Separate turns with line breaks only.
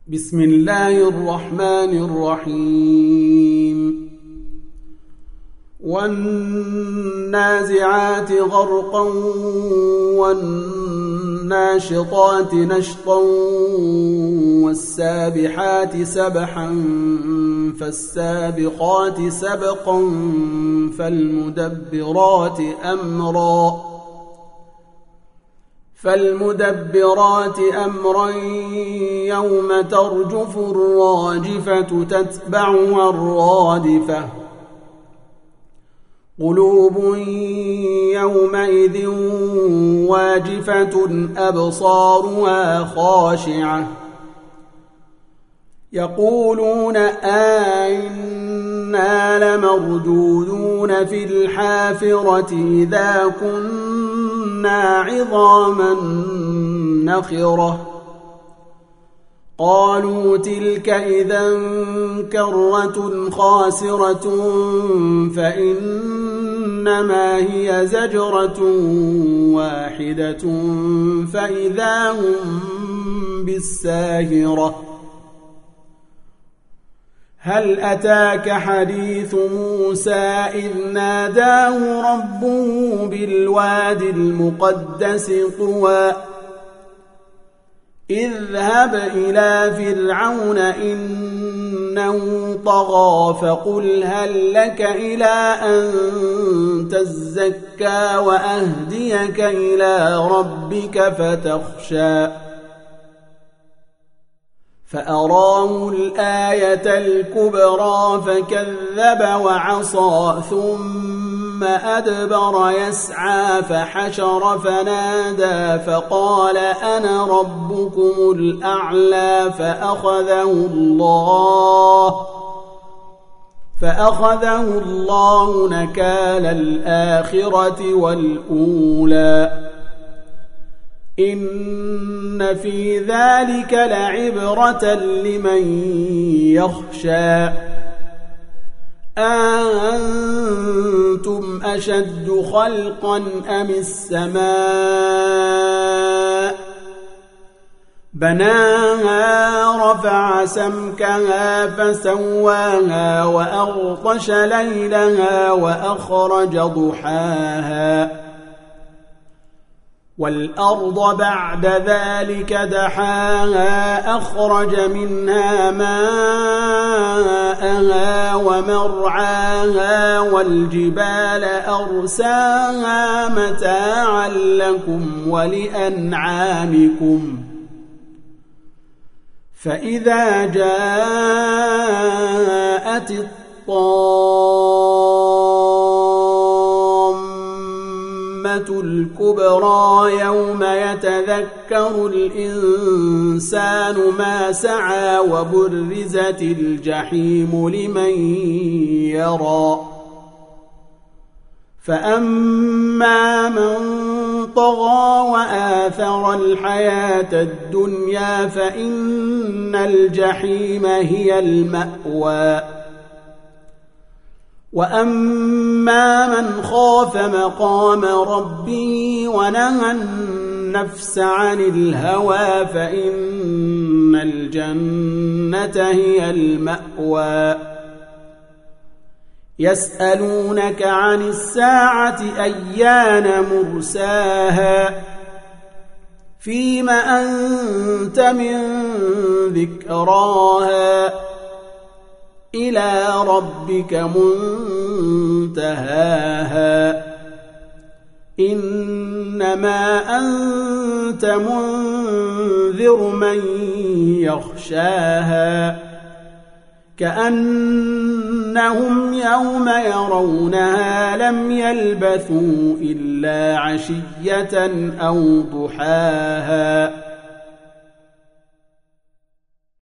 بسم الله الرحمن الرحيم والنازعات غرقا والناشطات نشطا والسابحات سبحا فالسابقات سبقا فالمدبرات أمرا يوم ترجف الراجفة تتبعها الرادفة قلوب يومئذ واجفة أبصارها خاشعة يقولون أئنا لمردودون في الحافرة إذا كنا عظاما نخرة قالوا تلك إذا كرة خاسرة فإنما هي زجرة واحدة فإذا هم بالساهرة هل أتاك حديث موسى إذ ناداه ربه بالوادي المقدس طوى اذهب إلى فرعون إنه طغى فقل هل لك إلى أن تزكى وأهديك إلى ربك فتخشى فأراه الآية الكبرى فكذب وعصى ثم أدبر يسعى فحشر فنادى فقال أنا ربكم الأعلى فأخذه الله نكال الآخرة والأولى إن في ذلك لعبرة لمن يخشى أأنتم أشد خلقا أم السماء بناها رفع سمكها فسواها وأغطش ليلها وأخرج ضحاها والأرض بعد ذلك دحاها أخرج منها ماءها ومرعاها والجبال أرساها متاعا لكم ولأنعامكم فإذا جاءت الكبرى يوم يتذكر الإنسان ما سعى وبرزت الجحيم لمن يرى فأما من طغى وآثر الحياة الدنيا فإن الجحيم هي المأوى وأما من خاف مقام ربه ونهى النفس عن الهوى فإن الجنة هي المأوى يسألونك عن الساعة أيان مرساها فيم أنت من ذكراها إلى ربك منتهاها إنما أنت منذر من يخشاها كأنهم يوم يرونها لم يلبثوا إلا عشية أو ضحاها